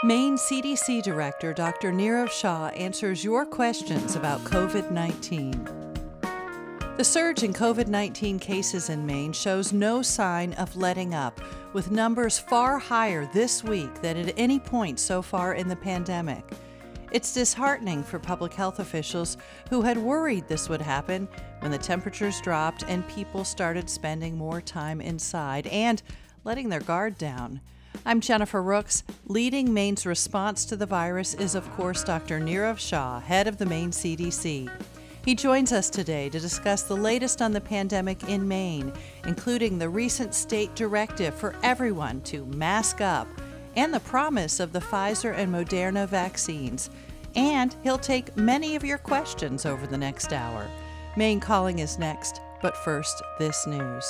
Maine CDC Director Dr. Nirav Shah answers your questions about COVID-19. The surge in COVID-19 cases in Maine shows no sign of letting up, with numbers far higher this week than at any point so far in the pandemic. It's disheartening for public health officials who had worried this would happen when the temperatures dropped and people started spending more time inside and letting their guard down. I'm Jennifer Rooks. Leading Maine's response to the virus is, of course, Dr. Nirav Shah, head of the Maine CDC. He joins us today to discuss the latest on the pandemic in Maine, including the recent state directive for everyone to mask up and the promise of the Pfizer and Moderna vaccines. And he'll take many of your questions over the next hour. Maine Calling is next, but first, this news.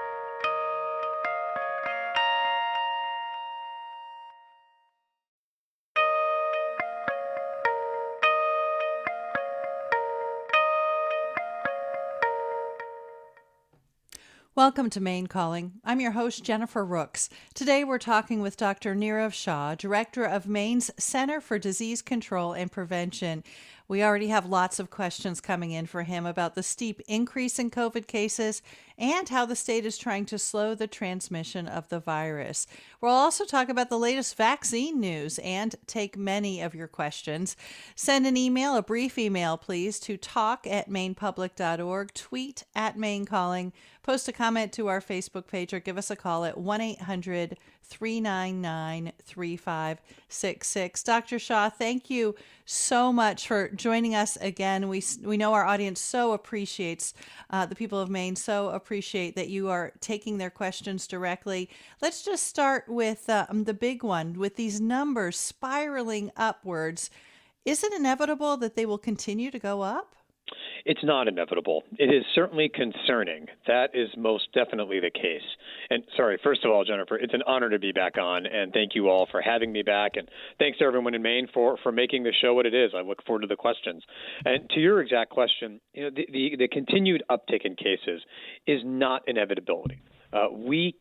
Welcome to Maine Calling. I'm your host, Jennifer Rooks. Today we're talking with Dr. Nirav Shah, director of Maine's Center for Disease Control and Prevention. We already have lots of questions coming in for him about the steep increase in COVID cases and how the state is trying to slow the transmission of the virus. We'll also talk about the latest vaccine news and take many of your questions. Send an email, a brief email, please, to talk@mainepublic.org, tweet @MaineCalling, post a comment to our Facebook page, or give us a call at 1-800-399-3566. Dr. Shah, thank you so much for joining us again. We know our audience so appreciates, the people of Maine so appreciate that you are taking their questions directly. Let's just start with the big one. With these numbers spiraling upwards, is it inevitable that they will continue to go up? It's not inevitable. It is certainly concerning. That is most definitely the case. And sorry, first of all, Jennifer, it's an honor to be back on, and thank you all for having me back, and thanks to everyone in Maine for making the show what it is. I look forward to the questions. And to your exact question, the continued uptick in cases is not inevitability. We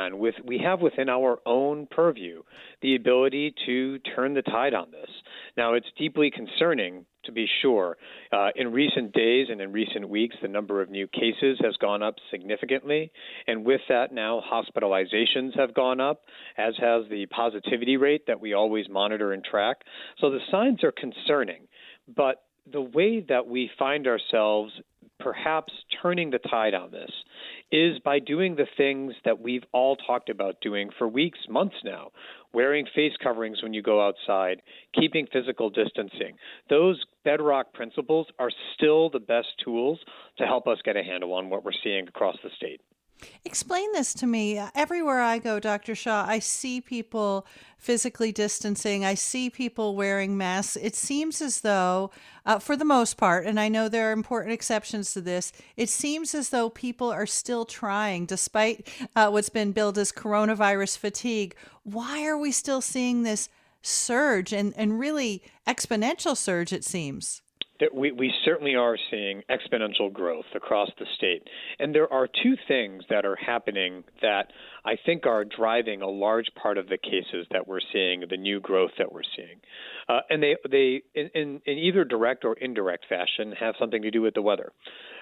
have within our own purview the ability to turn the tide on this. Now, it's deeply concerning, to be sure. In recent days and in recent weeks, the number of new cases has gone up significantly. And with that, now hospitalizations have gone up, as has the positivity rate that we always monitor and track. So the signs are concerning. But the way that we find ourselves perhaps turning the tide on this is by doing the things that we've all talked about doing for weeks, months now, wearing face coverings when you go outside, keeping physical distancing. Those bedrock principles are still the best tools to help us get a handle on what we're seeing across the state. Explain this to me. Everywhere I go, Dr. Shah, I see people physically distancing. I see people wearing masks. It seems as though, for the most part, and I know there are important exceptions to this, it seems as though people are still trying, despite what's been billed as coronavirus fatigue. Why are we still seeing this surge and really exponential surge, it seems? We certainly are seeing exponential growth across the state. And there are two things that are happening that I think are driving a large part of the cases that we're seeing, the new growth that we're seeing. And they in either direct or indirect fashion, have something to do with the weather.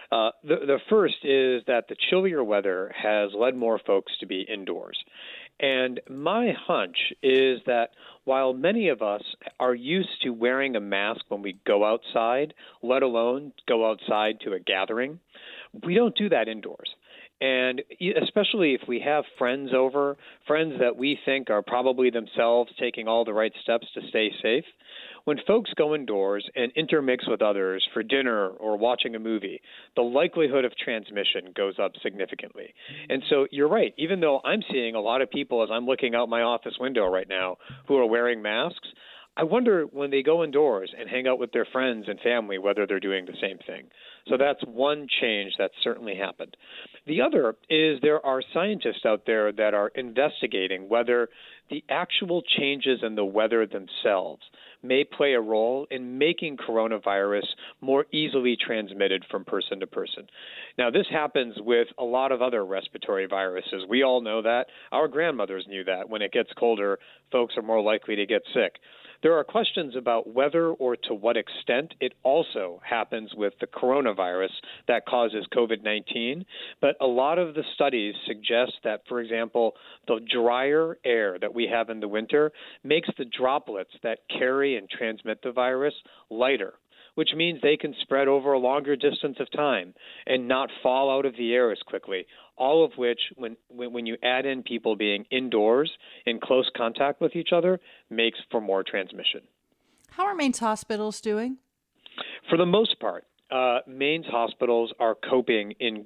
The first is that the chillier weather has led more folks to be indoors. And my hunch is that while many of us are used to wearing a mask when we go outside, let alone go outside to a gathering, we don't do that indoors. And especially if we have friends over, friends that we think are probably themselves taking all the right steps to stay safe, when folks go indoors and intermix with others for dinner or watching a movie, the likelihood of transmission goes up significantly. And so you're right. Even though I'm seeing a lot of people as I'm looking out my office window right now who are wearing masks, I wonder when they go indoors and hang out with their friends and family, whether they're doing the same thing. So that's one change that's certainly happened. The other is there are scientists out there that are investigating whether the actual changes in the weather themselves may play a role in making coronavirus more easily transmitted from person to person. Now, this happens with a lot of other respiratory viruses. We all know that. Our grandmothers knew that. When it gets colder, folks are more likely to get sick. There are questions about whether or to what extent it also happens with the coronavirus that causes COVID-19. But a lot of the studies suggest that, for example, the drier air that we have in the winter makes the droplets that carry and transmit the virus lighter, which means they can spread over a longer distance of time and not fall out of the air as quickly, all of which, when you add in people being indoors in close contact with each other, makes for more transmission. How are Maine's hospitals doing? For the most part, Maine's hospitals are coping in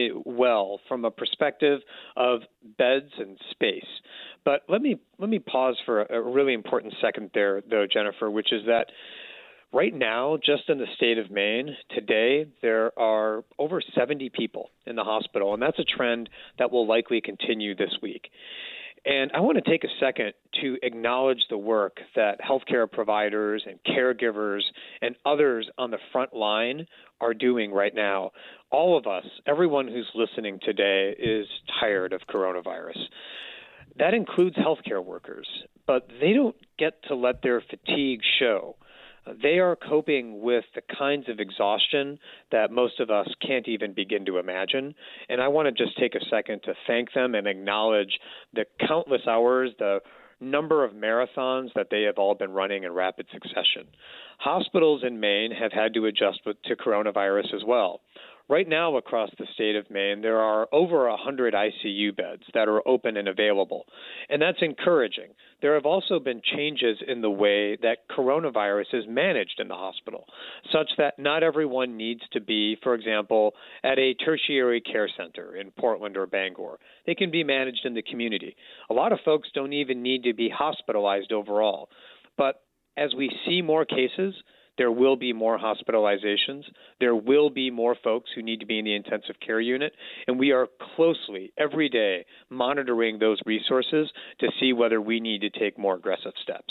well from a perspective of beds and space. But let me pause for a really important second there, though, Jennifer, which is that right now, just in the state of Maine, today, there are over 70 people in the hospital, and that's a trend that will likely continue this week. And I want to take a second to acknowledge the work that healthcare providers and caregivers and others on the front line are doing right now. All of us, everyone who's listening today, is tired of coronavirus. That includes healthcare workers, but they don't get to let their fatigue show. They are coping with the kinds of exhaustion that most of us can't even begin to imagine. And I want to just take a second to thank them and acknowledge the countless hours, the number of marathons that they have all been running in rapid succession. Hospitals in Maine have had to adjust to coronavirus as well. Right now, across the state of Maine, there are over 100 ICU beds that are open and available, and that's encouraging. There have also been changes in the way that coronavirus is managed in the hospital, such that not everyone needs to be, for example, at a tertiary care center in Portland or Bangor. They can be managed in the community. A lot of folks don't even need to be hospitalized overall. But as we see more cases, there will be more hospitalizations. There will be more folks who need to be in the intensive care unit. And we are closely, every day, monitoring those resources to see whether we need to take more aggressive steps.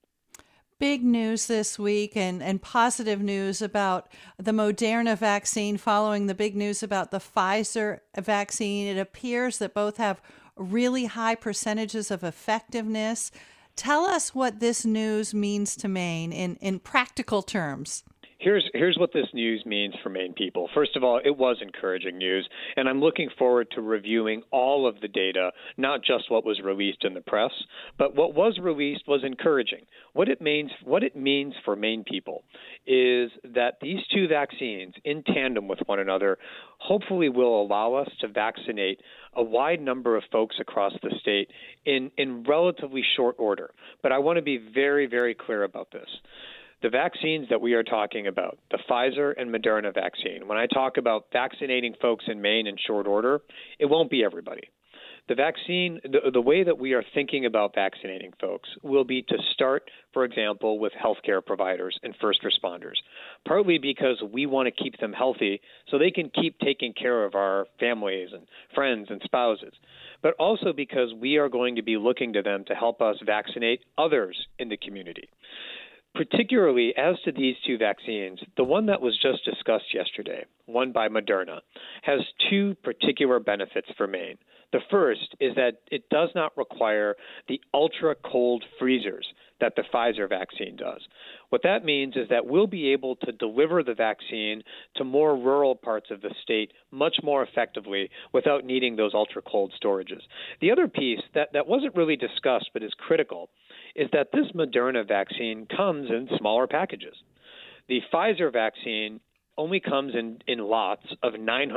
Big news this week and positive news about the Moderna vaccine following the big news about the Pfizer vaccine. It appears that both have really high percentages of effectiveness. Tell us what this news means to Maine in practical terms. Here's what this news means for Maine people. First of all, it was encouraging news, and I'm looking forward to reviewing all of the data, not just what was released in the press, but what was released was encouraging. What it means for Maine people is that these two vaccines, in tandem with one another, hopefully will allow us to vaccinate a wide number of folks across the state in relatively short order. But I want to be very, very clear about this. The vaccines that we are talking about, the Pfizer and Moderna vaccine, when I talk about vaccinating folks in Maine in short order, it won't be everybody. The vaccine, the way that we are thinking about vaccinating folks will be to start, for example, with healthcare providers and first responders, partly because we want to keep them healthy so they can keep taking care of our families and friends and spouses, but also because we are going to be looking to them to help us vaccinate others in the community. Particularly as to these two vaccines, the one that was just discussed yesterday, one by Moderna, has two particular benefits for Maine. The first is that it does not require the ultra-cold freezers that the Pfizer vaccine does. What that means is that we'll be able to deliver the vaccine to more rural parts of the state much more effectively without needing those ultra-cold storages. The other piece that wasn't really discussed but is critical is that this Moderna vaccine comes in smaller packages. The Pfizer vaccine only comes in lots of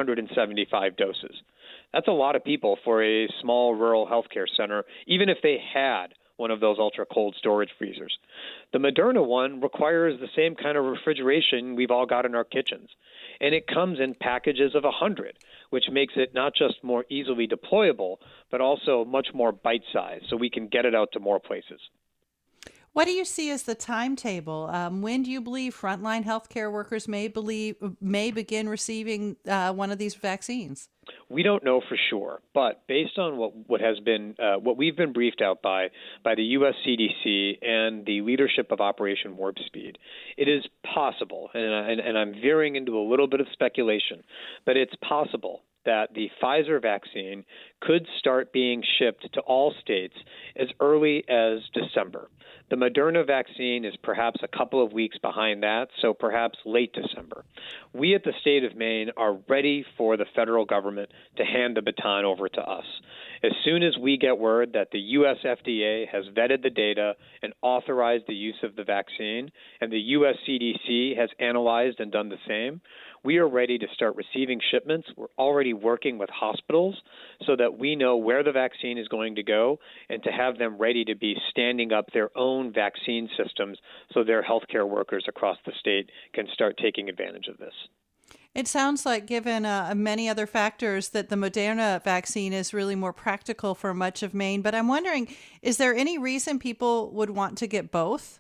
975 doses. That's a lot of people for a small rural healthcare center, even if they had one of those ultra-cold storage freezers. The Moderna one requires the same kind of refrigeration we've all got in our kitchens. And it comes in packages of 100, which makes it not just more easily deployable, but also much more bite-sized, so we can get it out to more places. What do you see as the timetable? When do you believe frontline healthcare workers may begin receiving one of these vaccines? We don't know for sure, but based on what we've been briefed out by the U.S. CDC and the leadership of Operation Warp Speed, it is possible, and I'm veering into a little bit of speculation, but it's possible that the Pfizer vaccine could start being shipped to all states as early as December. The Moderna vaccine is perhaps a couple of weeks behind that, so perhaps late December. We at the state of Maine are ready for the federal government to hand the baton over to us. As soon as we get word that the U.S. FDA has vetted the data and authorized the use of the vaccine, and the U.S. CDC has analyzed and done the same, we are ready to start receiving shipments. We're already working with hospitals so that we know where the vaccine is going to go and to have them ready to be standing up their own vaccine systems so their healthcare workers across the state can start taking advantage of this. It sounds like, given many other factors, that the Moderna vaccine is really more practical for much of Maine. But I'm wondering, is there any reason people would want to get both?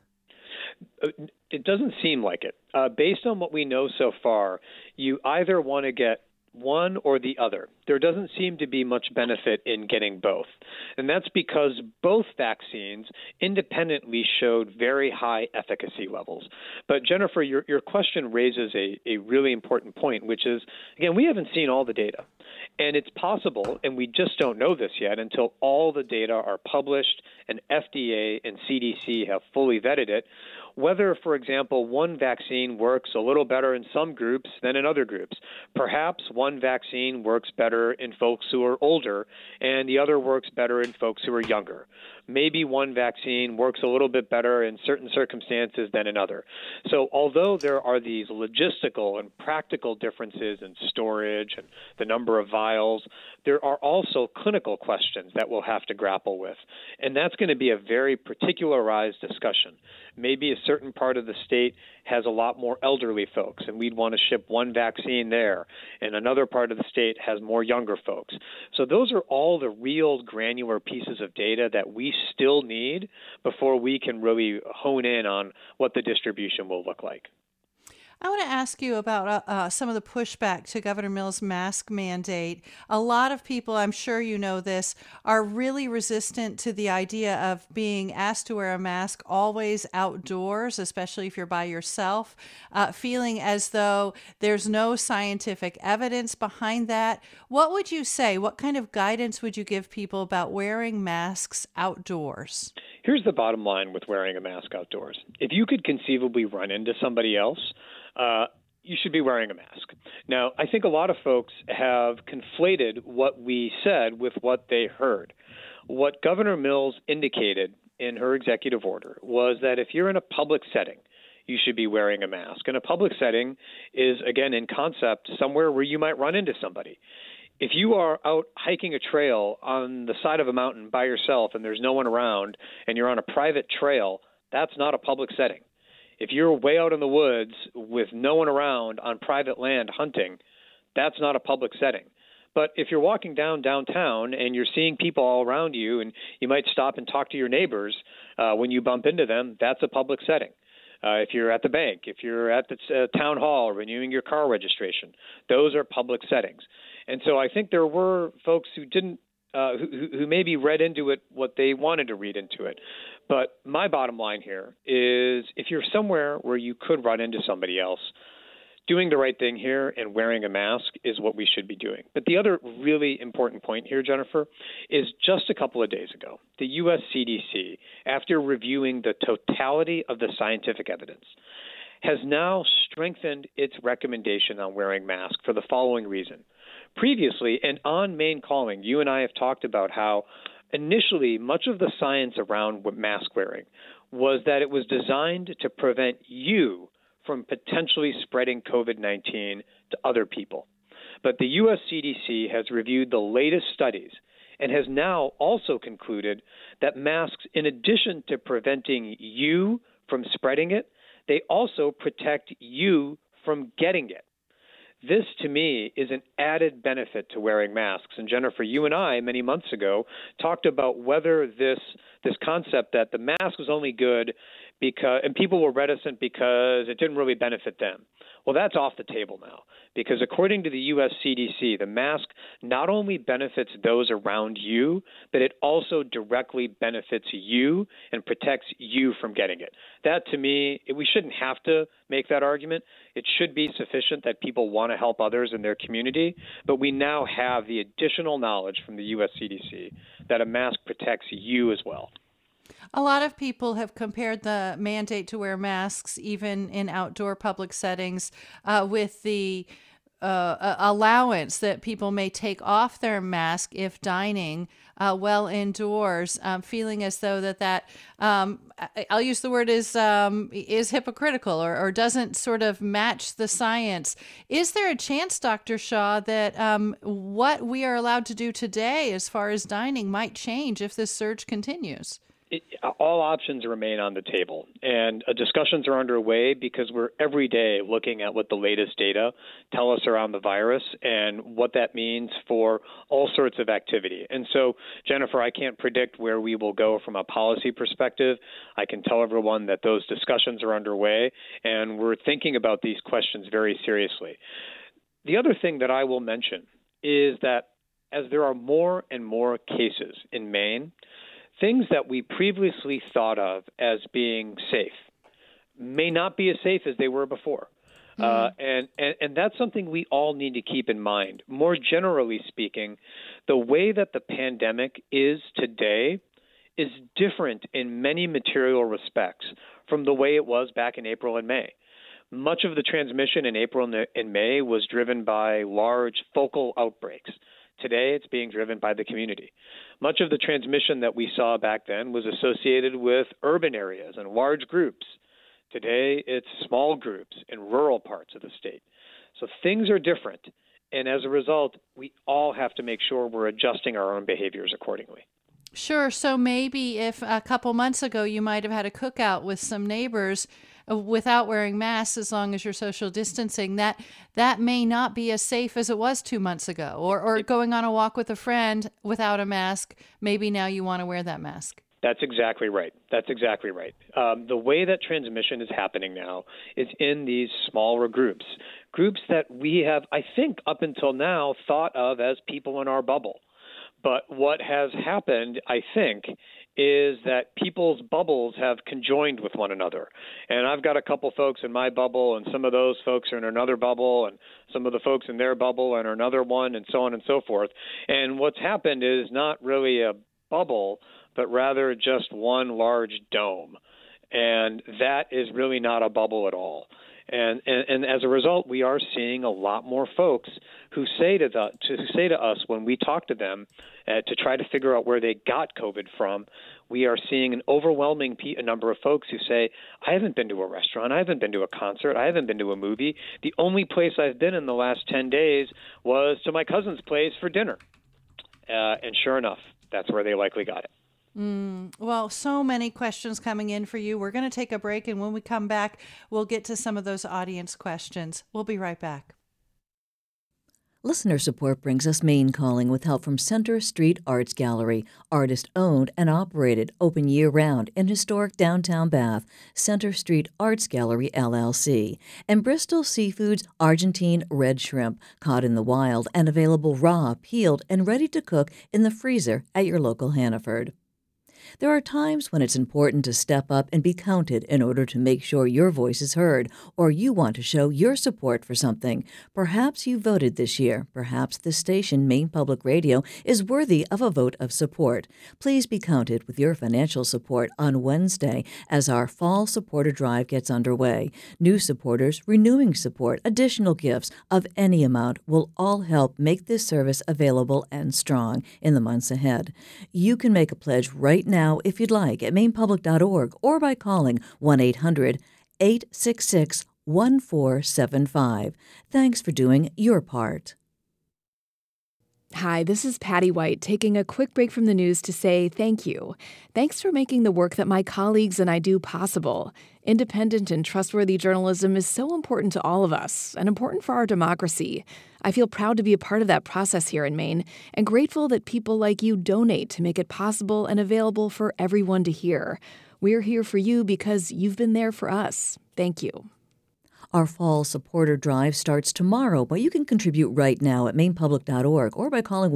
It doesn't seem like it. Based on what we know so far, you either want to get one or the other. There doesn't seem to be much benefit in getting both. And that's because both vaccines independently showed very high efficacy levels. But Jennifer, your question raises a really important point, which is, again, we haven't seen all the data. And it's possible, and we just don't know this yet until all the data are published and FDA and CDC have fully vetted it, whether, for example, one vaccine works a little better in some groups than in other groups. Perhaps one vaccine works better in folks who are older and the other works better in folks who are younger. Maybe one vaccine works a little bit better in certain circumstances than in other. So although there are these logistical and practical differences in storage and the number of vials, there are also clinical questions that we'll have to grapple with. And that's going to be a very particularized discussion. Maybe a certain part of the state has a lot more elderly folks, and we'd want to ship one vaccine there, and another part of the state has more younger folks. So those are all the real granular pieces of data that we still need before we can really hone in on what the distribution will look like. I want to ask you about some of the pushback to Governor Mills' mask mandate. A lot of people, I'm sure you know this, are really resistant to the idea of being asked to wear a mask always outdoors, especially if you're by yourself, feeling as though there's no scientific evidence behind that. What would you say? What kind of guidance would you give people about wearing masks outdoors? Here's the bottom line with wearing a mask outdoors. If you could conceivably run into somebody else, you should be wearing a mask. Now, I think a lot of folks have conflated what we said with what they heard. What Governor Mills indicated in her executive order was that if you're in a public setting, you should be wearing a mask. And a public setting is, again, in concept, somewhere where you might run into somebody. If you are out hiking a trail on the side of a mountain by yourself and there's no one around and you're on a private trail, that's not a public setting. If you're way out in the woods with no one around on private land hunting, that's not a public setting. But if you're walking downtown and you're seeing people all around you and you might stop and talk to your neighbors when you bump into them, that's a public setting. If you're at the bank, if you're at the town hall renewing your car registration, those are public settings. And so I think there were folks who didn't who maybe read into it what they wanted to read into it. But my bottom line here is if you're somewhere where you could run into somebody else, doing the right thing here and wearing a mask is what we should be doing. But the other really important point here, Jennifer, is just a couple of days ago, the U.S. CDC, after reviewing the totality of the scientific evidence, has now strengthened its recommendation on wearing masks for the following reason. Previously, and on Maine Calling, you and I have talked about how initially much of the science around mask wearing was that it was designed to prevent you from potentially spreading COVID-19 to other people. But the U.S. CDC has reviewed the latest studies and has now also concluded that masks, in addition to preventing you from spreading it, they also protect you from getting it. This, to me, is an added benefit to wearing masks. And Jennifer, you and I, many months ago, talked about whether this concept that the mask was only good because, and people were reticent because it didn't really benefit them. Well, that's off the table now, because according to the U.S. CDC, the mask not only benefits those around you, but it also directly benefits you and protects you from getting it. That, to me, we shouldn't have to make that argument. It should be sufficient that people want to help others in their community, but we now have the additional knowledge from the U.S. CDC that a mask protects you as well. A lot of people have compared the mandate to wear masks, even in outdoor public settings, with the allowance that people may take off their mask if dining well indoors, feeling as though that I'll use the word is hypocritical or doesn't sort of match the science. Is there a chance, Dr. Shah, that what we are allowed to do today as far as dining might change if this surge continues? All options remain on the table, and discussions are underway because we're every day looking at what the latest data tell us around the virus and what that means for all sorts of activity. And so, Jennifer, I can't predict where we will go from a policy perspective. I can tell everyone that those discussions are underway, and we're thinking about these questions very seriously. The other thing that I will mention is that as there are more and more cases in Maine, things that we previously thought of as being safe may not be as safe as they were before. And that's something we all need to keep in mind. More generally speaking, the way that the pandemic is today is different in many material respects from the way it was back in April and May. Much of the transmission in April and May was driven by large focal outbreaks. Today, it's being driven by the community. Much of the transmission that we saw back then was associated with urban areas and large groups. Today, it's small groups in rural parts of the state. So things are different. And as a result, we all have to make sure we're adjusting our own behaviors accordingly. Sure. So maybe if a couple months ago you might have had a cookout with some neighbors without wearing masks, as long as you're social distancing, that may not be as safe as it was 2 months ago. Or going on a walk with a friend without a mask, maybe now you want to wear that mask. That's exactly right. The way that transmission is happening now is in these smaller groups that we have, I think, up until now thought of as people in our bubble. But what has happened, I think, is that people's bubbles have conjoined with one another. And I've got a couple folks in my bubble, and some of those folks are in another bubble, and some of the folks in their bubble are in another one, and so on and so forth. And what's happened is not really a bubble, but rather just one large dome. And that is really not a bubble at all. And as a result, we are seeing a lot more folks who say to us when we talk to them to try to figure out where they got COVID from. We are seeing an overwhelming number of folks who say, I haven't been to a restaurant, I haven't been to a concert, I haven't been to a movie. The only place I've been in the last 10 days was to my cousin's place for dinner. And sure enough, that's where they likely got it. Well, so many questions coming in for you. We're going to take a break, and when we come back, we'll get to some of those audience questions. We'll be right back. Listener support brings us Maine Calling with help from Center Street Arts Gallery, artist-owned and operated, open year-round in historic downtown Bath, Center Street Arts Gallery, LLC, and Bristol Seafood's Argentine red shrimp, caught in the wild and available raw, peeled, and ready to cook in the freezer at your local Hannaford. There are times when it's important to step up and be counted in order to make sure your voice is heard, or you want to show your support for something. Perhaps you voted this year. Perhaps this station, Maine Public Radio, is worthy of a vote of support. Please be counted with your financial support on Wednesday as our Fall Supporter Drive gets underway. New supporters, renewing support, additional gifts of any amount will all help make this service available and strong in the months ahead. You can make a pledge right now if you'd like at mainepublic.org or by calling 1-800-866-1475. Thanks for doing your part. Hi, this is Patty White taking a quick break from the news to say thank you. Thanks for making the work that my colleagues and I do possible. Independent and trustworthy journalism is so important to all of us and important for our democracy. I feel proud to be a part of that process here in Maine and grateful that people like you donate to make it possible and available for everyone to hear. We're here for you because you've been there for us. Thank you. Our fall supporter drive starts tomorrow, but you can contribute right now at mainepublic.org or by calling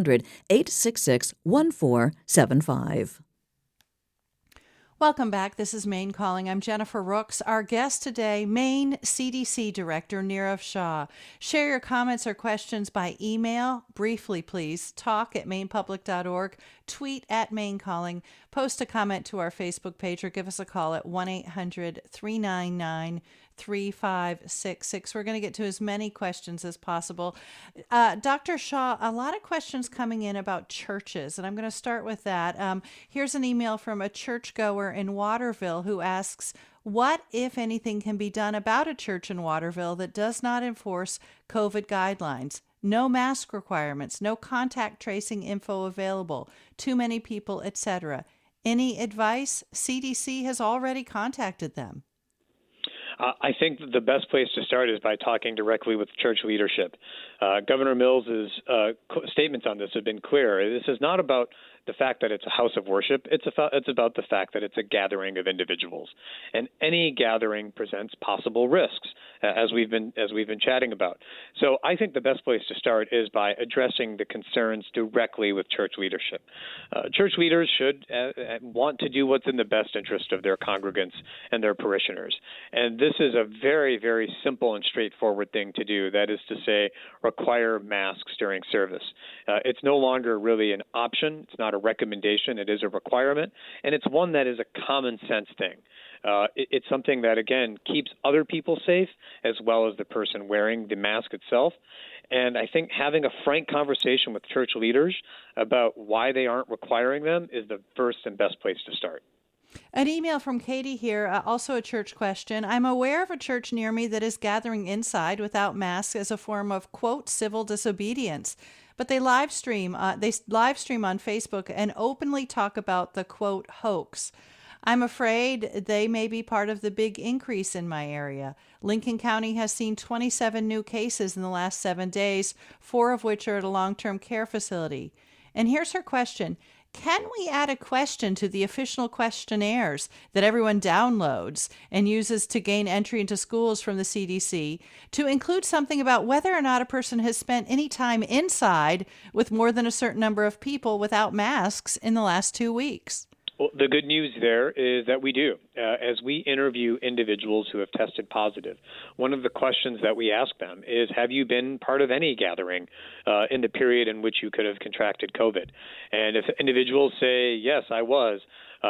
1-800-866-1475. Welcome back. This is Maine Calling. I'm Jennifer Rooks. Our guest today, Maine CDC Director Nirav Shah. Share your comments or questions by email, briefly please, talk@mainepublic.org, tweet @MaineCalling, post a comment to our Facebook page, or give us a call at 1-800-399-3566. We're going to get to as many questions as possible. Dr. Shah, a lot of questions coming in about churches, and I'm going to start with that. Here's an email from a churchgoer in Waterville who asks, what, if anything, can be done about a church in Waterville that does not enforce COVID guidelines? No mask requirements, no contact tracing info available, too many people, etc. Any advice? CDC has already contacted them. I think the best place to start is by talking directly with church leadership. Governor Mills's statements on this have been clear. This is not about the fact that it's a house of worship. It's about the fact that it's a gathering of individuals, and any gathering presents possible risks, as we've been chatting about. So I think the best place to start is by addressing the concerns directly with church leadership. Church leaders should want to do what's in the best interest of their congregants and their parishioners, and this is a very, very simple and straightforward thing to do. That is to say, require masks during service. It's no longer really an option. It's not a recommendation. It is a requirement, and it's one that is a common sense thing. It's something that, again, keeps other people safe as well as the person wearing the mask itself. And I think having a frank conversation with church leaders about why they aren't requiring them is the first and best place to start. An email from Katie here, also a church question. I'm aware of a church near me that is gathering inside without masks as a form of, quote, civil disobedience. But they live stream on Facebook and openly talk about the, quote, hoax. I'm afraid they may be part of the big increase in my area. Lincoln County has seen 27 new cases in the last 7 days, 4 of which are at a long-term care facility. And here's her question. Can we add a question to the official questionnaires that everyone downloads and uses to gain entry into schools from the CDC to include something about whether or not a person has spent any time inside with more than a certain number of people without masks in the last 2 weeks? Well, the good news there is that we do. As we interview individuals who have tested positive, one of the questions that we ask them is, have you been part of any gathering in the period in which you could have contracted COVID? And if individuals say, yes, I was,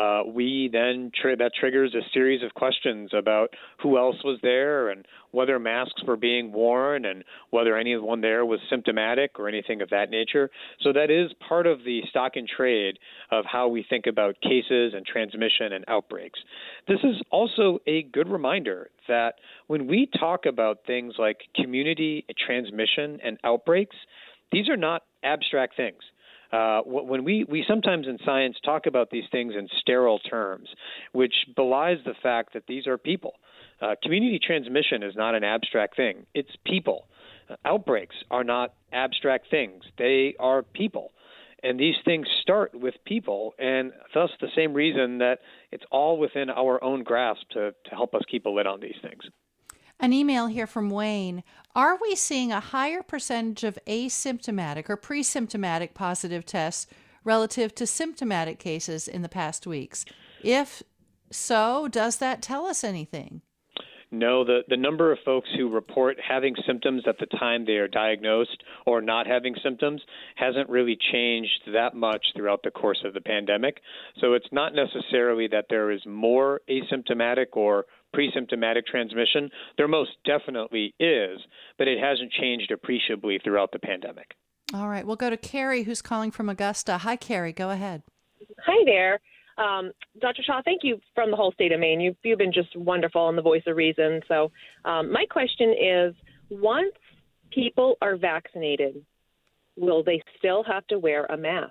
we then that triggers a series of questions about who else was there and whether masks were being worn and whether anyone there was symptomatic or anything of that nature. So that is part of the stock and trade of how we think about cases and transmission and outbreaks. This is also a good reminder that when we talk about things like community transmission and outbreaks, these are not abstract things. When we sometimes in science talk about these things in sterile terms, which belies the fact that these are people. Community transmission is not an abstract thing. It's people. Outbreaks are not abstract things. They are people. And these things start with people, and thus the same reason that it's all within our own grasp to help us keep a lid on these things. An email here from Wayne. Are we seeing a higher percentage of asymptomatic or pre-symptomatic positive tests relative to symptomatic cases in the past weeks? If so, does that tell us anything? No, the number of folks who report having symptoms at the time they are diagnosed or not having symptoms hasn't really changed that much throughout the course of the pandemic. So it's not necessarily that there is more asymptomatic or pre-symptomatic transmission. There most definitely is, but it hasn't changed appreciably throughout the pandemic. All right. We'll go to Carrie, who's calling from Augusta. Hi, Carrie. Go ahead. Hi there. Dr. Shah, thank you from the whole state of Maine. You've been just wonderful and the voice of reason. So my question is, once people are vaccinated, will they still have to wear a mask?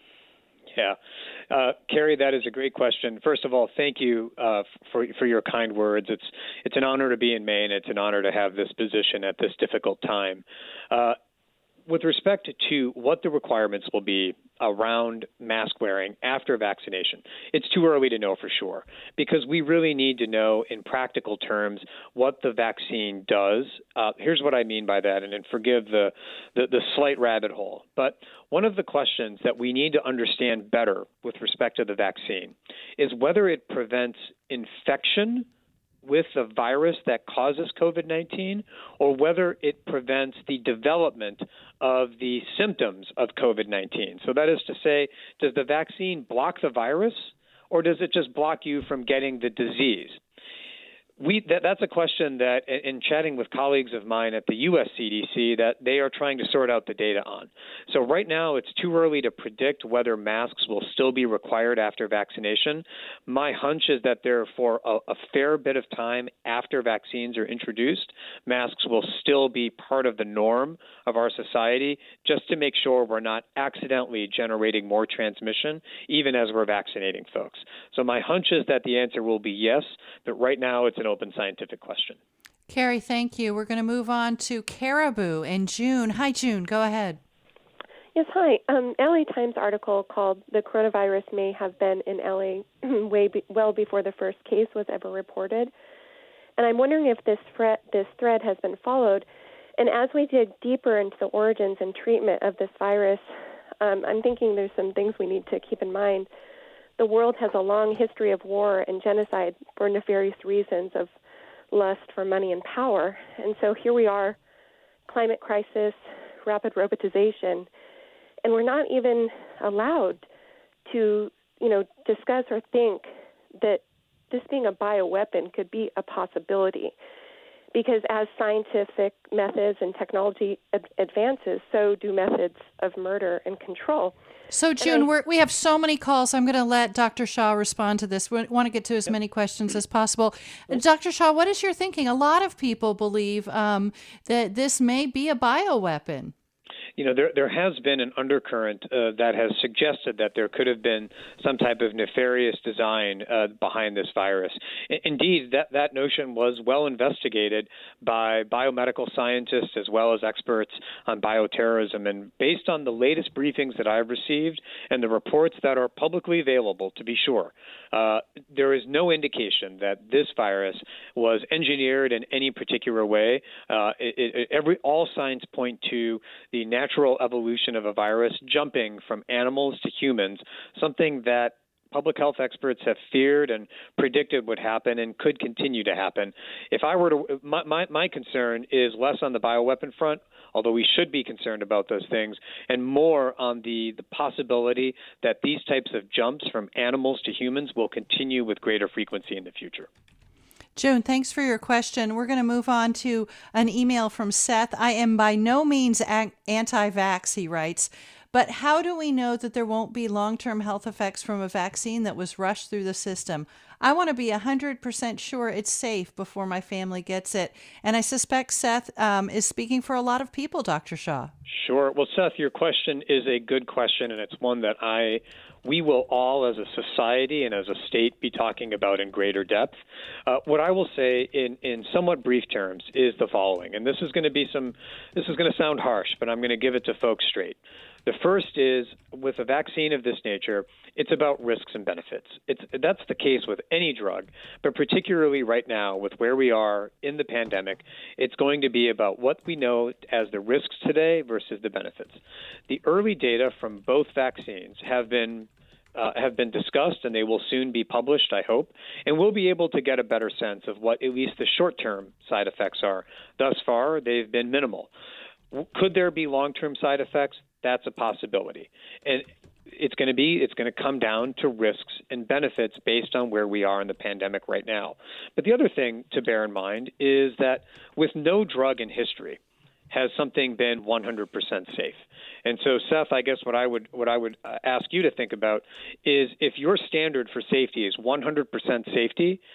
Yeah. Carrie, that is a great question. First of all, thank you for your kind words. It's an honor to be in Maine. It's an honor to have this position at this difficult time. With respect to what the requirements will be around mask wearing after vaccination, it's too early to know for sure, because we really need to know in practical terms what the vaccine does. Here's what I mean by that, and forgive the slight rabbit hole. But one of the questions that we need to understand better with respect to the vaccine is whether it prevents infection with the virus that causes COVID-19, or whether it prevents the development of the symptoms of COVID-19. So that is to say, does the vaccine block the virus, or does it just block you from getting the disease? That's a question that, in chatting with colleagues of mine at the U.S. CDC, that they are trying to sort out the data on. So right now, it's too early to predict whether masks will still be required after vaccination. My hunch is that for a fair bit of time after vaccines are introduced, masks will still be part of the norm of our society, just to make sure we're not accidentally generating more transmission, even as we're vaccinating folks. So my hunch is that the answer will be yes, but right now it's an open scientific question. Carrie, thank you. We're going to move on to Caribou and June. Hi, June. Go ahead. Yes, hi. LA Times article called "The Coronavirus May Have Been in LA Well Before the First Case Was Ever Reported." And I'm wondering if this thread has been followed. And as we dig deeper into the origins and treatment of this virus, I'm thinking there's some things we need to keep in mind. The world has a long history of war and genocide for nefarious reasons of lust for money and power. And so here we are, climate crisis, rapid robotization, and we're not even allowed to, discuss or think that this being a bioweapon could be a possibility. Because as scientific methods and technology advances, so do methods of murder and control. So, June, we have so many calls. I'm going to let Dr. Shah respond to this. We want to get to as many questions as possible. Dr. Shah, what is your thinking? A lot of people believe that this may be a bioweapon. There has been an undercurrent that has suggested that there could have been some type of nefarious design behind this virus. Indeed, that notion was well investigated by biomedical scientists as well as experts on bioterrorism. And based on the latest briefings that I've received and the reports that are publicly available, to be sure, there is no indication that this virus was engineered in any particular way. All signs point to the natural evolution of a virus jumping from animals to humans, something that public health experts have feared and predicted would happen and could continue to happen. If I were to, my concern is less on the bioweapon front, although we should be concerned about those things, and more on the possibility that these types of jumps from animals to humans will continue with greater frequency in the future. June, thanks for your question. We're going to move on to an email from Seth. I am by no means anti-vax, he writes, but how do we know that there won't be long-term health effects from a vaccine that was rushed through the system? I want to be 100% sure it's safe before my family gets it. And I suspect Seth is speaking for a lot of people, Dr. Shah. Sure. Well, Seth, your question is a good question, and it's one that we will all as a society and as a state be talking about in greater depth. What I will say in somewhat brief terms is the following, and this is going to sound harsh, but I'm going to give it to folks straight. The first is, with a vaccine of this nature, it's about risks and benefits. That's the case with any drug, but particularly right now with where we are in the pandemic, it's going to be about what we know as the risks today versus the benefits. The early data from both vaccines have been discussed, and they will soon be published, I hope, and we'll be able to get a better sense of what at least the short-term side effects are. Thus far, they've been minimal. Could there be long-term side effects? That's a possibility. And it's going to come down to risks and benefits based on where we are in the pandemic right now. But the other thing to bear in mind is that with no drug in history has something been 100% safe. And so, Seth, I guess what I would ask you to think about is if your standard for safety is 100% safety,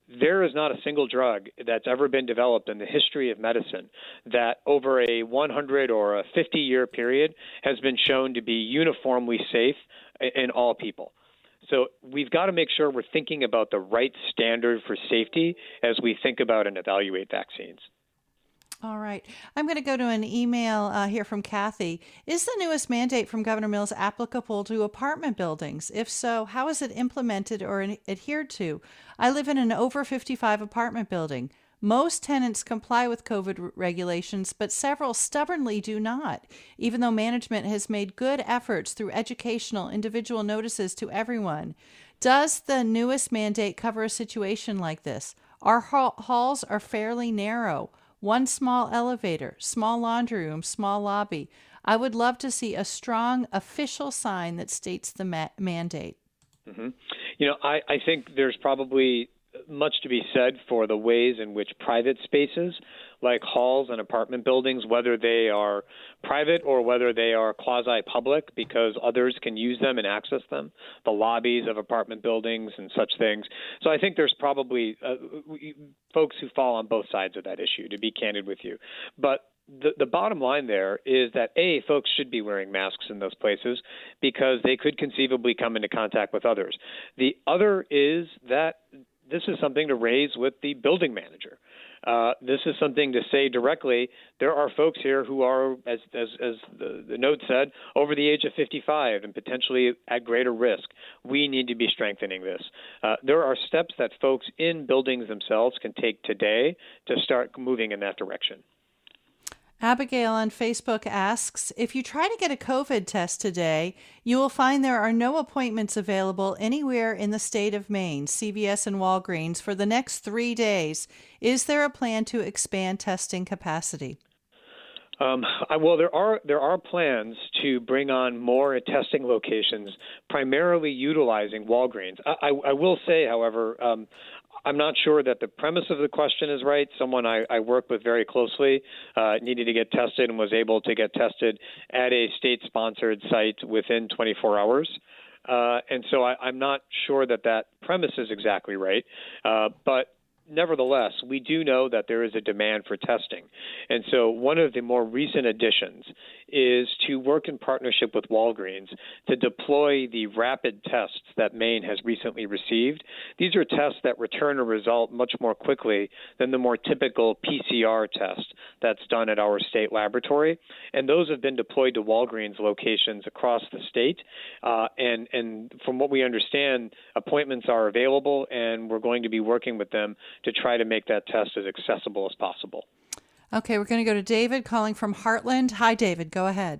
there is not a single drug that's ever been developed in the history of medicine that over a 100 or a 50-year period has been shown to be uniformly safe in all people. So we've got to make sure we're thinking about the right standard for safety as we think about and evaluate vaccines. All right. I'm going to go to an email here from Kathy. Is the newest mandate from Governor Mills applicable to apartment buildings? If so, how is it implemented or adhered to? I live in an over 55 apartment building. Most tenants comply with COVID regulations, but several stubbornly do not, even though management has made good efforts through educational individual notices to everyone. Does the newest mandate cover a situation like this? Our halls are fairly narrow. One small elevator, small laundry room, small lobby. I would love to see a strong official sign that states the mandate. Mm-hmm. I think there's probably much to be said for the ways in which private spaces like halls and apartment buildings, whether they are private or whether they are quasi-public because others can use them and access them, the lobbies of apartment buildings and such things. So I think there's probably folks who fall on both sides of that issue, to be candid with you. But the bottom line there is that, A, folks should be wearing masks in those places because they could conceivably come into contact with others. The other is that this is something to raise with the building manager. This is something to say directly. There are folks here who are, as the note said, over the age of 55 and potentially at greater risk. We need to be strengthening this. There are steps that folks in buildings themselves can take today to start moving in that direction. Abigail on Facebook asks, if you try to get a COVID test today, you will find there are no appointments available anywhere in the state of Maine, CVS and Walgreens, for the next 3 days. Is there a plan to expand testing capacity? Well, there are plans to bring on more testing locations, primarily utilizing Walgreens. I will say, however, I'm not sure that the premise of the question is right. Someone I work with very closely needed to get tested and was able to get tested at a state-sponsored site within 24 hours. And so I'm not sure that premise is exactly right. But nevertheless, we do know that there is a demand for testing. And so one of the more recent additions is to work in partnership with Walgreens to deploy the rapid tests that Maine has recently received. These are tests that return a result much more quickly than the more typical PCR test that's done at our state laboratory. And those have been deployed to Walgreens locations across the state. And from what we understand, appointments are available, and we're going to be working with them to try to make that test as accessible as possible. Okay, we're going to go to David calling from Heartland. Hi, David. Go ahead.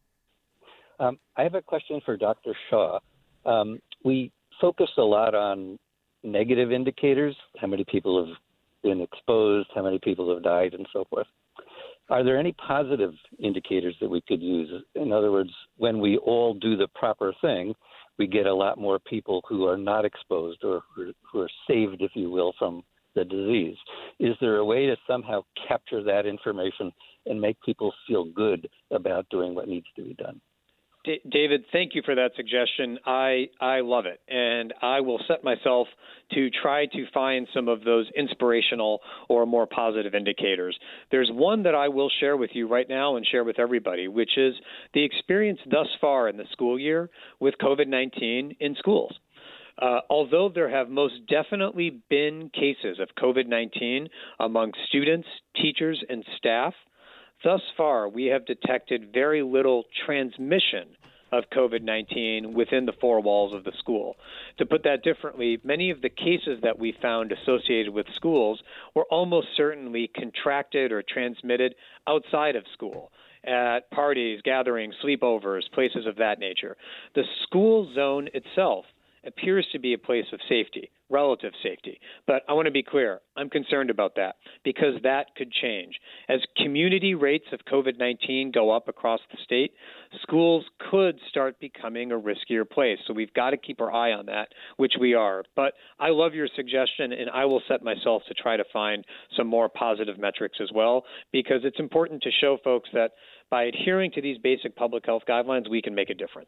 I have a question for Dr. Shaw. We focus a lot on negative indicators, how many people have been exposed, how many people have died, and so forth. Are there any positive indicators that we could use? In other words, when we all do the proper thing, we get a lot more people who are not exposed or who are saved, if you will, from the disease. Is there a way to somehow capture that information and make people feel good about doing what needs to be done? David, thank you for that suggestion. I love it, and I will set myself to try to find some of those inspirational or more positive indicators. There's one that I will share with you right now and share with everybody, which is the experience thus far in the school year with COVID-19 in schools. Although there have most definitely been cases of COVID-19 among students, teachers, and staff, thus far we have detected very little transmission of COVID-19 within the four walls of the school. To put that differently, many of the cases that we found associated with schools were almost certainly contracted or transmitted outside of school, at parties, gatherings, sleepovers, places of that nature. The school zone itself appears to be a place of safety, relative safety. But I want to be clear, I'm concerned about that because that could change. As community rates of COVID-19 go up across the state, schools could start becoming a riskier place. So we've got to keep our eye on that, which we are. But I love your suggestion, and I will set myself to try to find some more positive metrics as well, because it's important to show folks that by adhering to these basic public health guidelines, we can make a difference.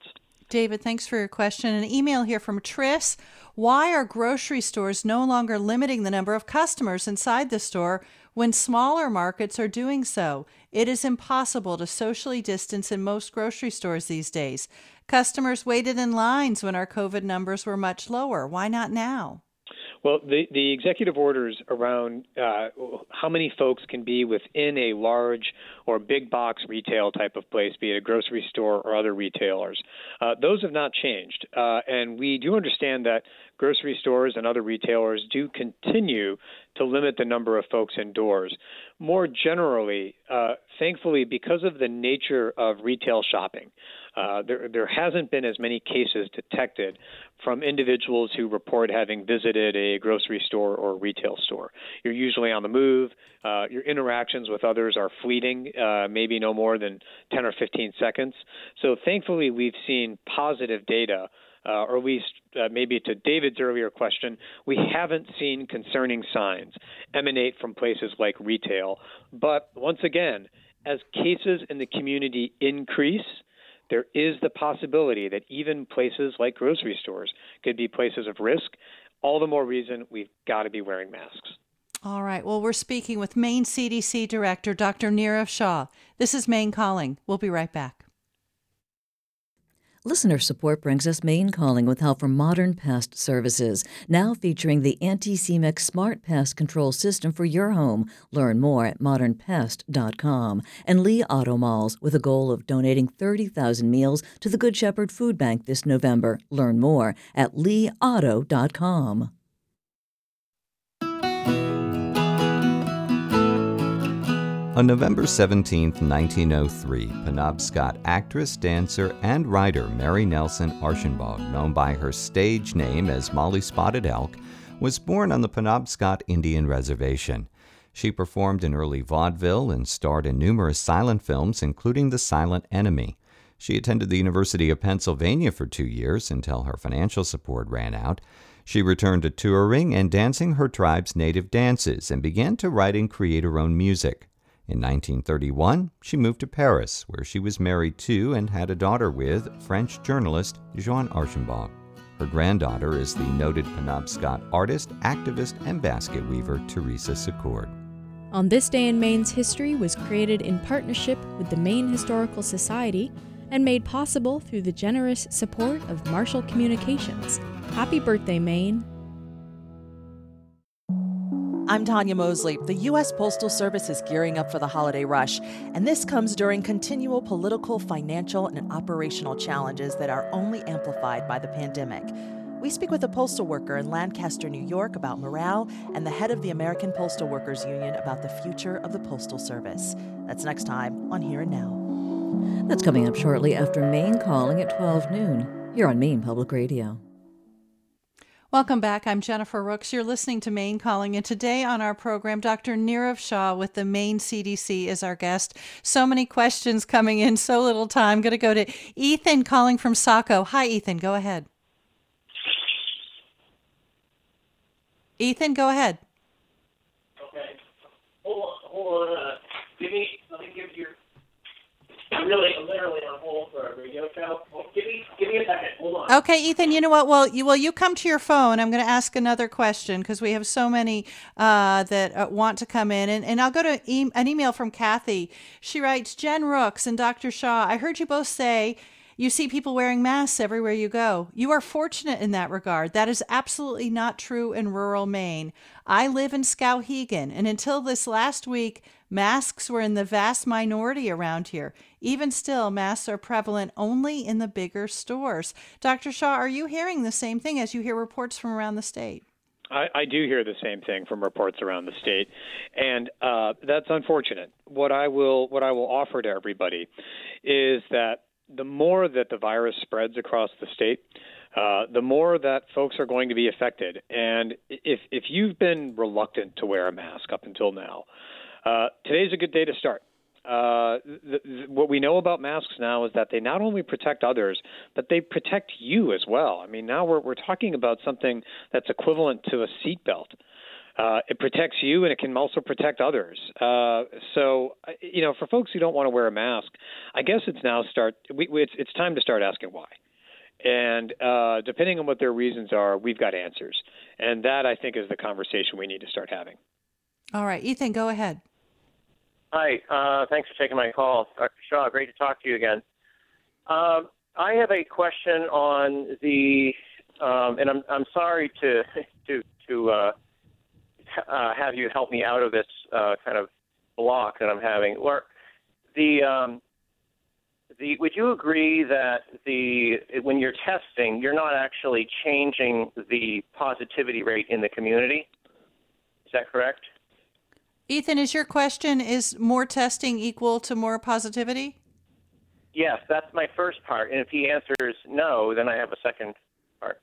David, thanks for your question. An email here from Tris. Why are grocery stores no longer limiting the number of customers inside the store when smaller markets are doing so? It is impossible to socially distance in most grocery stores these days. Customers waited in lines when our COVID numbers were much lower. Why not now? Well, the executive orders around how many folks can be within a large or big box retail type of place, be it a grocery store or other retailers, those have not changed. And we do understand that grocery stores and other retailers do continue to limit the number of folks indoors. More generally, thankfully, because of the nature of retail shopping, there hasn't been as many cases detected from individuals who report having visited a grocery store or retail store. You're usually on the move. Your interactions with others are fleeting, maybe no more than 10 or 15 seconds. So thankfully, we've seen positive data, or at least maybe to David's earlier question, we haven't seen concerning signs emanate from places like retail. But once again, as cases in the community increase, there is the possibility that even places like grocery stores could be places of risk. All the more reason we've got to be wearing masks. All right. Well, we're speaking with Maine CDC Director Dr. Nirav Shah. This is Maine Calling. We'll be right back. Listener support brings us Maine Calling with help from Modern Pest Services, now featuring the Anti-Cemex Smart Pest Control System for your home. Learn more at modernpest.com. And Lee Auto Malls, with a goal of donating 30,000 meals to the Good Shepherd Food Bank this November. Learn more at leeauto.com. On November 17, 1903, Penobscot actress, dancer, and writer Mary Nelson Archambault, known by her stage name as Molly Spotted Elk, was born on the Penobscot Indian Reservation. She performed in early vaudeville and starred in numerous silent films, including The Silent Enemy. She attended the University of Pennsylvania for 2 years until her financial support ran out. She returned to touring and dancing her tribe's native dances and began to write and create her own music. In 1931, she moved to Paris, where she was married to and had a daughter with French journalist Jean Archambault. Her granddaughter is the noted Penobscot artist, activist, and basket weaver Teresa Secord. On This Day in Maine's History was created in partnership with the Maine Historical Society and made possible through the generous support of Marshall Communications. Happy birthday, Maine! I'm Tanya Mosley. The U.S. Postal Service is gearing up for the holiday rush, and this comes during continual political, financial, and operational challenges that are only amplified by the pandemic. We speak with a postal worker in Lancaster, New York about morale, and the head of the American Postal Workers Union about the future of the Postal Service. That's next time on Here and Now. That's coming up shortly after Maine Calling at 12 noon, here on Maine Public Radio. Welcome back. I'm Jennifer Rooks. You're listening to Maine Calling, and today on our program, Dr. Nirav Shah with the Maine CDC is our guest. So many questions coming in, so little time. Going to go to Ethan calling from Saco. Hi, Ethan. Go ahead. Ethan, go ahead. Okay. Hold on. Let me give you. I'm literally on hold for a radio show. Well, give me a second. Hold on. Okay, Ethan, you know what? Well, you come to your phone. I'm going to ask another question because we have so many that want to come in. And I'll go to an email from Kathy. She writes, Jen Rooks and Dr. Shah, I heard you both say you see people wearing masks everywhere you go. You are fortunate in that regard. That is absolutely not true in rural Maine. I live in Skowhegan, and until this last week, masks were in the vast minority around here. Even still, masks are prevalent only in the bigger stores. Dr. Shah, are you hearing the same thing as you hear reports from around the state? I do hear the same thing from reports around the state, and that's unfortunate. What I will offer to everybody is that the more that the virus spreads across the state, the more that folks are going to be affected. And if you've been reluctant to wear a mask up until now, today's a good day to start. What we know about masks now is that they not only protect others, but they protect you as well. I mean, now we're talking about something that's equivalent to a seatbelt. It protects you, and it can also protect others. So, for folks who don't want to wear a mask, I guess it's now it's time to start asking why. And depending on what their reasons are, we've got answers. And that, I think, is the conversation we need to start having. All right. Ethan, go ahead. Hi. Thanks for taking my call. Dr. Shaw, great to talk to you again. I have a question on the, and I'm sorry to have you help me out of this kind of block that I'm having. Or would you agree that when you're testing, you're not actually changing the positivity rate in the community? Is that correct? Ethan, is your question, is more testing equal to more positivity? Yes, that's my first part. And if he answers no, then I have a second part.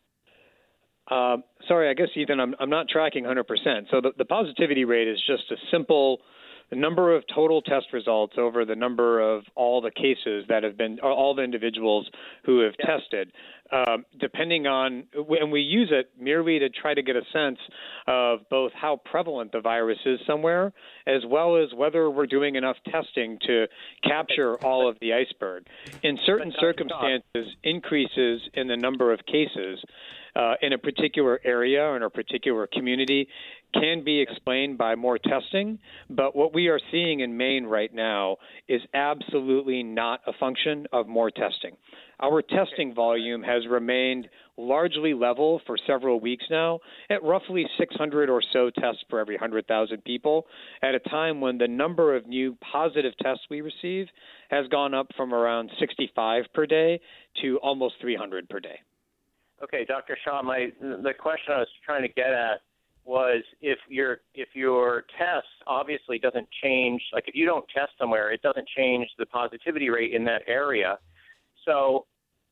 Sorry, I guess, Ethan, I'm not tracking 100%. So the positivity rate is just a simple the number of total test results over the number of all the cases that have been, or all the individuals who have tested, depending on, and we use it merely to try to get a sense of both how prevalent the virus is somewhere, as well as whether we're doing enough testing to capture all of the iceberg. In certain circumstances, increases in the number of cases in a particular area or in a particular community can be explained by more testing, but what we are seeing in Maine right now is absolutely not a function of more testing. Our testing volume has remained largely level for several weeks now at roughly 600 or so tests per every 100,000 people, at a time when the number of new positive tests we receive has gone up from around 65 per day to almost 300 per day. Okay, Dr. Shaw, the question I was trying to get at was if your test obviously doesn't change, like if you don't test somewhere, it doesn't change the positivity rate in that area. So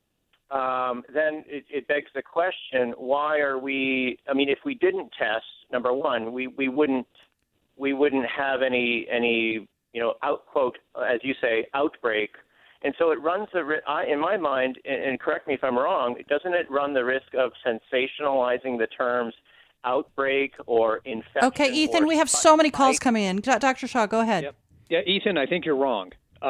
then it begs the question, why are we, I mean, if we didn't test, number one, we wouldn't have any quote, as you say, outbreak. And so it runs in my mind, and correct me if I'm wrong, doesn't it run the risk of sensationalizing the terms outbreak or infection? Okay, Ethan, we have so many calls coming in. Dr. Shaw, go ahead. Yep. Yeah, Ethan, I think you're wrong.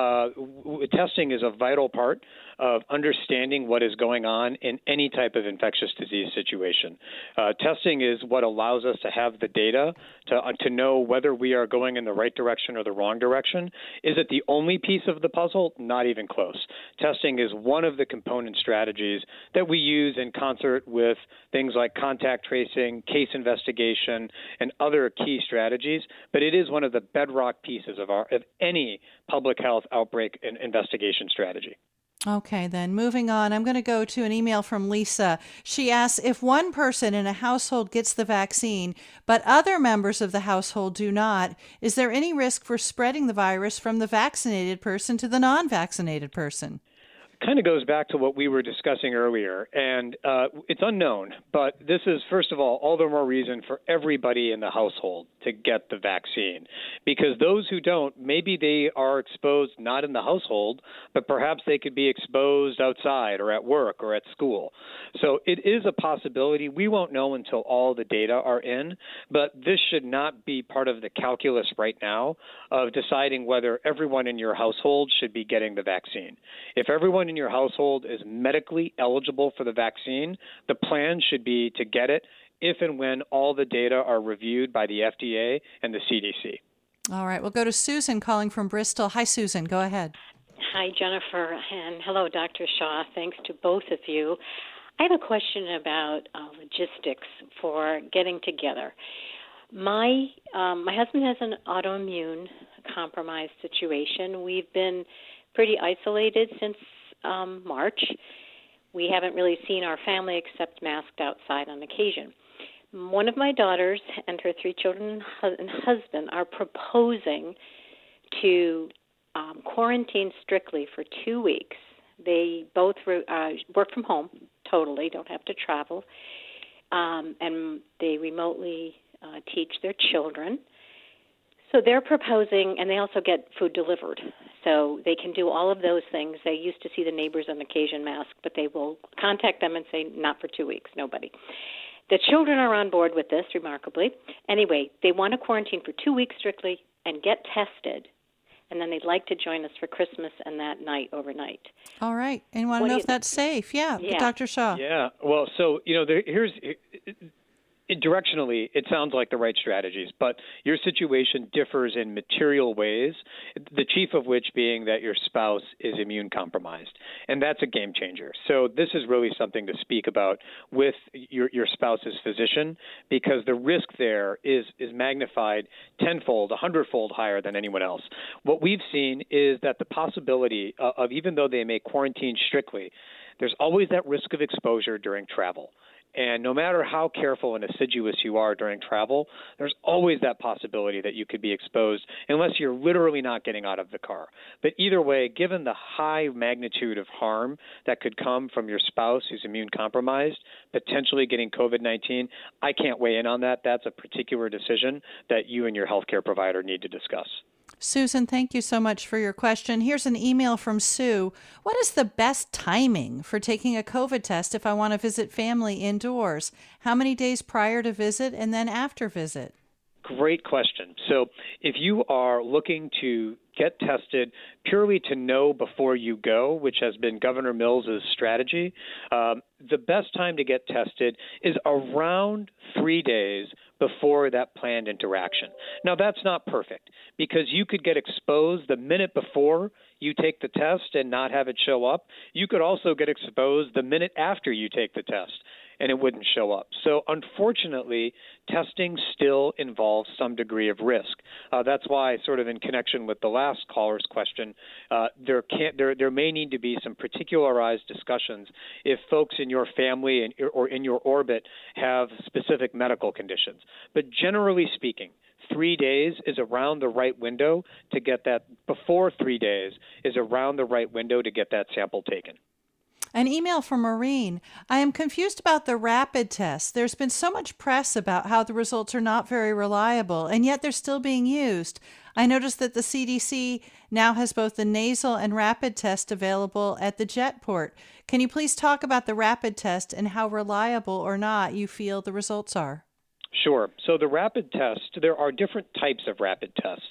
Testing is a vital part of understanding what is going on in any type of infectious disease situation. Testing is what allows us to have the data to know whether we are going in the right direction or the wrong direction. Is it the only piece of the puzzle? Not even close. Testing is one of the component strategies that we use in concert with things like contact tracing, case investigation, and other key strategies, but it is one of the bedrock pieces of any public health outbreak and investigation strategy. Okay, then moving on, I'm going to go to an email from Lisa. She asks, if one person in a household gets the vaccine, but other members of the household do not, is there any risk for spreading the virus from the vaccinated person to the non-vaccinated person? Kind of goes back to what we were discussing earlier, and it's unknown, but this is, first of all the more reason for everybody in the household to get the vaccine, because those who don't, maybe they are exposed not in the household, but perhaps they could be exposed outside or at work or at school. So it is a possibility. We won't know until all the data are in, but this should not be part of the calculus right now of deciding whether everyone in your household should be getting the vaccine. If everyone in your household is medically eligible for the vaccine, the plan should be to get it if and when all the data are reviewed by the FDA and the CDC. All right, we'll go to Susan calling from Bristol. Hi, Susan. Go ahead. Hi, Jennifer, and hello, Dr. Shaw. Thanks to both of you. I have a question about logistics for getting together. My husband has an autoimmune compromised situation. We've been pretty isolated since March. We haven't really seen our family except masked outside on occasion. One of my daughters and her 3 children and husband are proposing to quarantine strictly for 2 weeks. They both work from home totally, don't have to travel, and they remotely teach their children. So they're proposing, and they also get food delivered. So they can do all of those things. They used to see the neighbors on occasion masked, but they will contact them and say, not for 2 weeks, nobody. The children are on board with this, remarkably. Anyway, they want to quarantine for 2 weeks strictly and get tested and then they'd like to join us for Christmas and that night overnight. All right. And want to know if that's safe. Yeah. Dr. Shaw. Yeah. Well, so, directionally, it sounds like the right strategies, but your situation differs in material ways, the chief of which being that your spouse is immune compromised. And that's a game changer. So this is really something to speak about with your spouse's physician, because the risk there is magnified tenfold, 100-fold higher than anyone else. What we've seen is that the possibility of, even though they may quarantine strictly, there's always that risk of exposure during travel. And no matter how careful and assiduous you are during travel, there's always that possibility that you could be exposed unless you're literally not getting out of the car. But either way, given the high magnitude of harm that could come from your spouse who's immune compromised, potentially getting COVID-19, I can't weigh in on that. That's a particular decision that you and your healthcare provider need to discuss. Susan, thank you so much for your question. Here's an email from Sue. What is the best timing for taking a COVID test if I want to visit family indoors? How many days prior to visit and then after visit? Great question. So if you are looking to get tested purely to know before you go, which has been Governor Mills' strategy, the best time to get tested is around 3 days before that planned interaction. Now, that's not perfect because you could get exposed the minute before you take the test and not have it show up. You could also get exposed the minute after you take the test and it wouldn't show up. So unfortunately, testing still involves some degree of risk. That's why, sort of in connection with the last caller's question, there may need to be some particularized discussions if folks in your family or in your orbit have specific medical conditions. But generally speaking, 3 days is around the right window to get that. Before 3 days is around the right window to get that sample taken. An email from Maureen. I am confused about the rapid test. There's been so much press about how the results are not very reliable, and yet they're still being used. I noticed that the CDC now has both the nasal and rapid test available at the Jetport. Can you please talk about the rapid test and how reliable or not you feel the results are? Sure. So the rapid test, there are different types of rapid tests.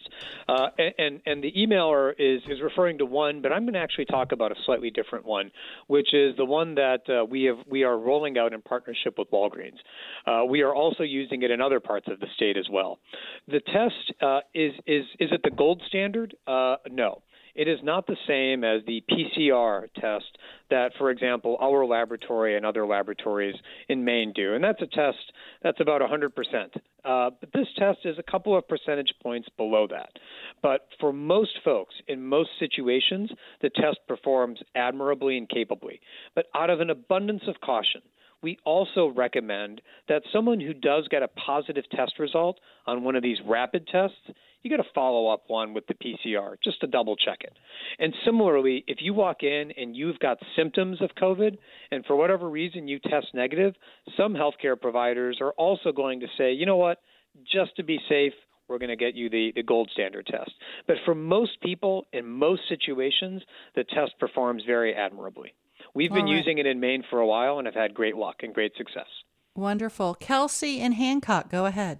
And the emailer is referring to one, but I'm going to actually talk about a slightly different one, which is the one that we are rolling out in partnership with Walgreens. We are also using it in other parts of the state as well. The test is it the gold standard? No. It is not the same as the PCR test that, for example, our laboratory and other laboratories in Maine do. And that's a test that's about 100%. But this test is a couple of percentage points below that. But for most folks, in most situations, the test performs admirably and capably. But out of an abundance of caution, we also recommend that someone who does get a positive test result on one of these rapid tests, you got to follow up one with the PCR just to double check it. And similarly, if you walk in and you've got symptoms of COVID and for whatever reason you test negative, some healthcare providers are also going to say, you know what, just to be safe, we're going to get you the gold standard test. But for most people in most situations, the test performs very admirably. We've been using it in Maine for a while and have had great luck and great success. Wonderful. Kelsey in Hancock, go ahead.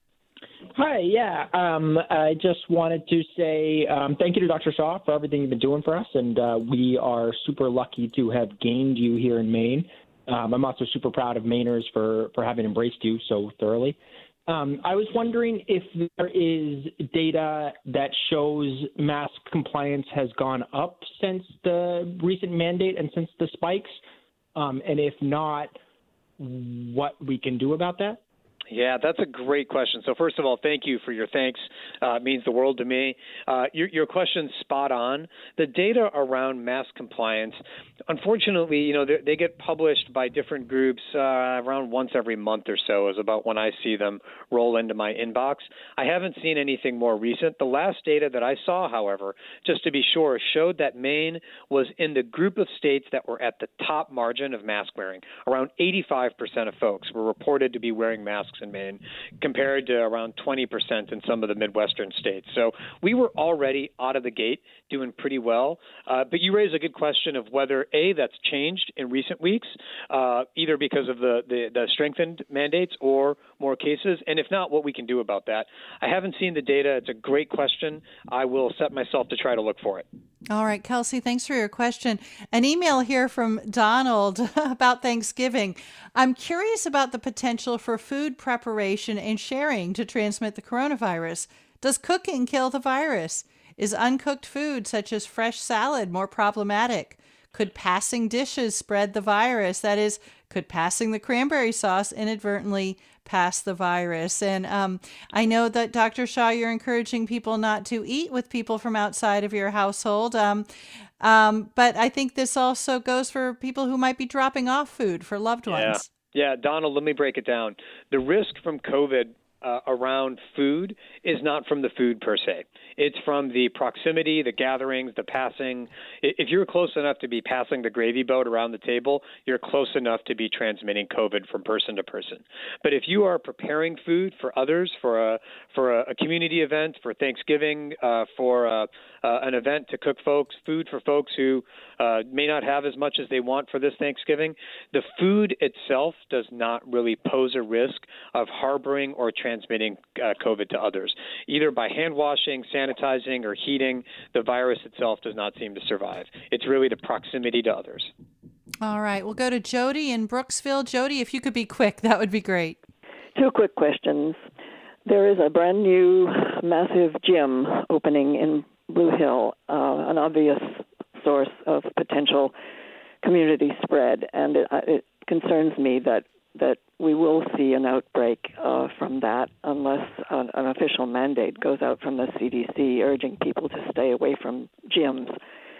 Hi, yeah. I just wanted to say thank you to Dr. Shaw for everything you've been doing for us, and we are super lucky to have gained you here in Maine. I'm also super proud of Mainers for having embraced you so thoroughly. I was wondering if there is data that shows mask compliance has gone up since the recent mandate and since the spikes, and if not, what we can do about that? Yeah, that's a great question. So first of all, thank you for your thanks. It means the world to me. Your question's spot on. The data around mask compliance, unfortunately, they get published by different groups around once every month or so is about when I see them roll into my inbox. I haven't seen anything more recent. The last data that I saw, however, just to be sure, showed that Maine was in the group of states that were at the top margin of mask wearing. Around 85% of folks were reported to be wearing masks masks in Maine, compared to around 20% in some of the Midwestern states. So we were already out of the gate doing pretty well. But you raise a good question of whether, A, that's changed in recent weeks, either because of the strengthened mandates or more cases, and if not, what we can do about that. I haven't seen the data. It's a great question. I will set myself to try to look for it. All right, Kelsey, thanks for your question. An email here from Donald about Thanksgiving. I'm curious about the potential for food preparation and sharing to transmit the coronavirus. Does cooking kill the virus? Is uncooked food, such as fresh salad, more problematic? Could passing dishes spread the virus? That is, could passing the cranberry sauce inadvertently pass the virus? And I know that, Dr. Shah, you're encouraging people not to eat with people from outside of your household. But I think this also goes for people who might be dropping off food for loved ones. Yeah, Donald, let me break it down. The risk from COVID around food is not from the food per se. It's from the proximity, the gatherings, the passing. If you're close enough to be passing the gravy boat around the table, you're close enough to be transmitting COVID from person to person. But if you are preparing food for others, for a community event, for Thanksgiving, for an event to cook food for folks who may not have as much as they want for this Thanksgiving, the food itself does not really pose a risk of harboring or transmitting COVID to others. Either by hand washing, sanitizing, or heating, the virus itself does not seem to survive. It's really the proximity to others. All right, we'll go to Jody in Brooksville. Jody, if you could be quick, that would be great. 2 quick questions. There is a brand new massive gym opening in Blue Hill, an obvious source of potential community spread, and it concerns me that we will see an outbreak from that unless an official mandate goes out from the CDC urging people to stay away from gyms.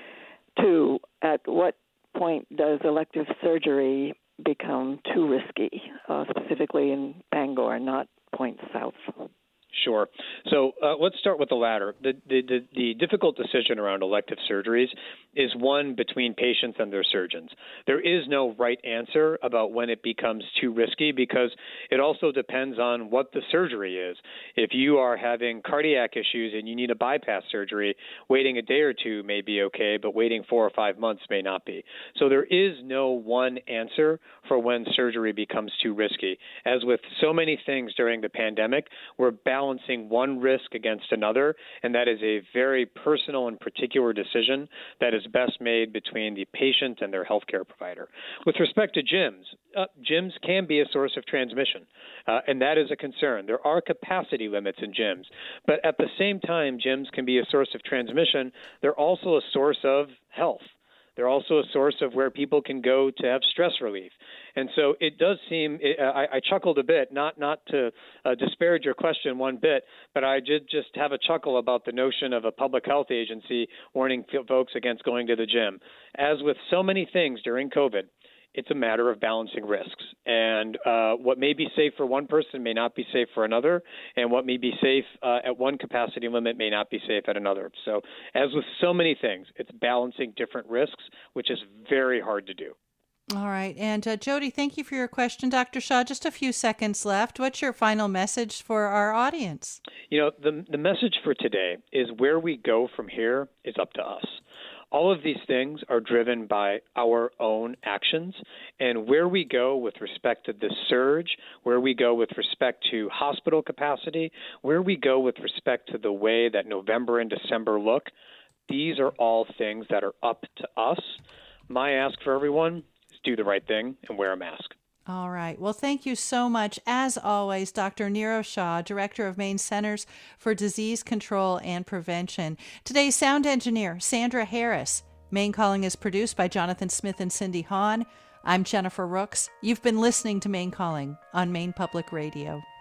2, at what point does elective surgery become too risky, specifically in Bangor, not points south? Sure. So let's start with the latter. The difficult decision around elective surgeries is one between patients and their surgeons. There is no right answer about when it becomes too risky because it also depends on what the surgery is. If you are having cardiac issues and you need a bypass surgery, waiting a day or two may be okay, but waiting 4 or 5 months may not be. So there is no one answer for when surgery becomes too risky. As with so many things during the pandemic, we're balancing one risk against another, and that is a very personal and particular decision that is best made between the patient and their healthcare provider. With respect to gyms, gyms can be a source of transmission, and that is a concern. There are capacity limits in gyms, but at the same time, gyms can be a source of transmission. They're also a source of health. They're also a source of where people can go to have stress relief. And so it does seem, I chuckled a bit, not to disparage your question one bit, but I did just have a chuckle about the notion of a public health agency warning folks against going to the gym. As with so many things during COVID, it's a matter of balancing risks. And what may be safe for one person may not be safe for another, and what may be safe at one capacity limit may not be safe at another. So as with so many things, it's balancing different risks, which is very hard to do. All right. And Jody, thank you for your question. Dr. Shah, just a few seconds left. What's your final message for our audience? You know, the message for today is where we go from here is up to us. All of these things are driven by our own actions, and where we go with respect to the surge, where we go with respect to hospital capacity, where we go with respect to the way that November and December look, these are all things that are up to us. My ask for everyone is do the right thing and wear a mask. All right. Well, thank you so much. As always, Dr. Neerav Shah, Director of Maine Centers for Disease Control and Prevention. Today's sound engineer, Sandra Harris. Maine Calling is produced by Jonathan Smith and Cindy Hahn. I'm Jennifer Rooks. You've been listening to Maine Calling on Maine Public Radio.